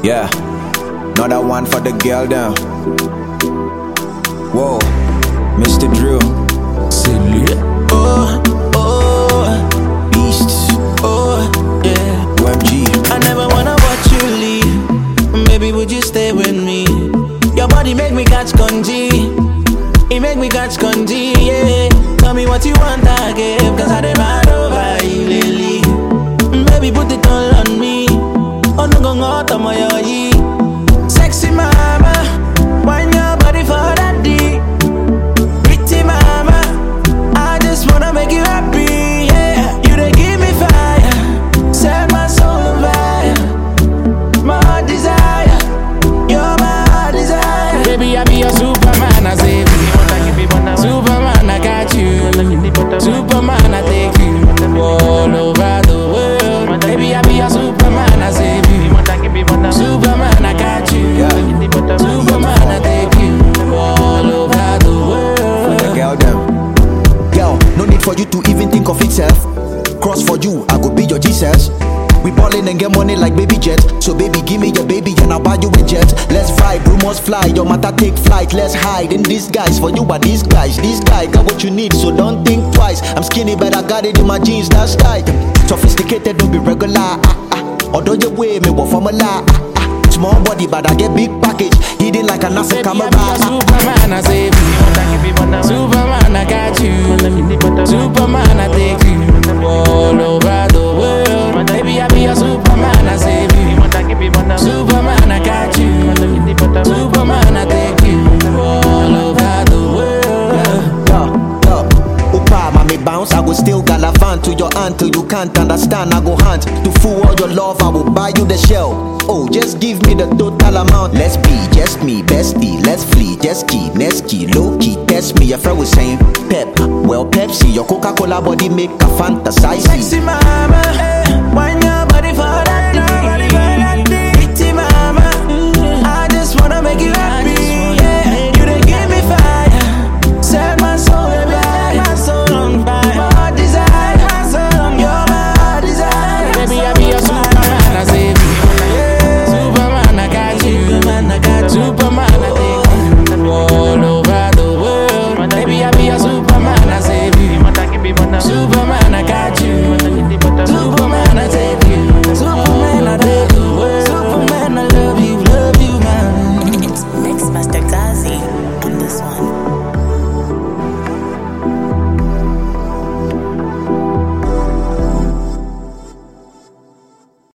Yeah, another one for the girl down. Whoa, Mr. Drill. Oh, oh, Beasts. oh, yeah. OMG. I never wanna watch you leave. Baby, would you stay with me? Your body make me catch congee. It make me catch congee, yeah. Tell me what you want, I give. Cause I demand over you lately. Baby, put it all on me. Oh, no, go out of my eye. Sexy mama, wind your body for that D. Pretty mama, I just wanna make you happy, yeah. You they give me fire, set my soul on fire. My heart desire, you're my heart desire. Baby, I be your Superman, I save you. Superman, I got you. Superman, I take you all over the world. Baby, I be your Superman, I save you. Superman, I got you. Superman, I take you all over the world. The girl them. Girl, no need for you to even think of itself. Cross for you, I go be your Jesus. We ballin' and get money like baby jet. So baby, give me your baby and I'll buy you a jet. Let's vibe, rumors fly, your matter take flight. Let's hide in disguise for you are these guys. This guy got what you need, so don't think twice. I'm skinny, but I got it in my jeans, that's tight. Sophisticated, don't be regular. Although you weigh me, what formula? Small body, but I get big package. Hidden like a NASA camera. Superman, I save you. Superman, I got you. Superman, I take you all over the world. Baby, I be a Superman, I save you. Superman, I got you. Superman, I take you all over the world. Upa, mommy bounce, I will still gallivant to your aunt till you can't understand. I go hunt to fool all your love, I will buy you the shell. Oh, just give me the total amount. Let's be just me, bestie. Let's flee, just key, next key, low key. Test me, your friend was saying Pep. Well, Pepsi, your Coca-Cola body make a fantasize. Sexy mama,